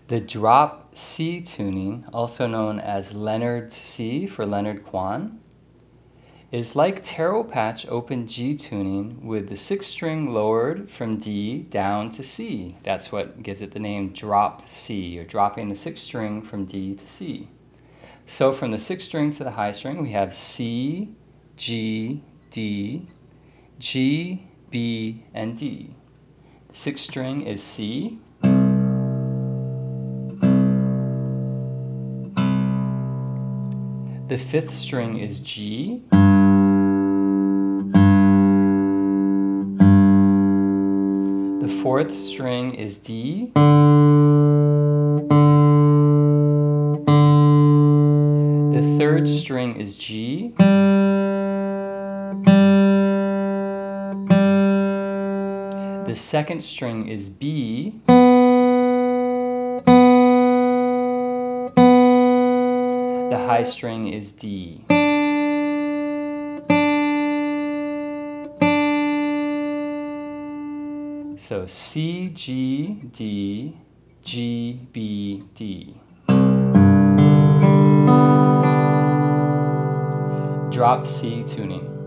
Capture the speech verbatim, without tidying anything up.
The drop C tuning, also known as Leonard's C for Leonard Cohen, is like taro patch open G tuning with the sixth string lowered from D down to C. That's what gives it the name drop C. You're dropping the sixth string from D to C. So from the sixth string to the high string, we have C, G, D, G, B, and D. The sixth string is C. The fifth string is G. The fourth string is D. The third string is G. The second string is B. The high string is D. So C, G, D, G, B, D. Drop C tuning.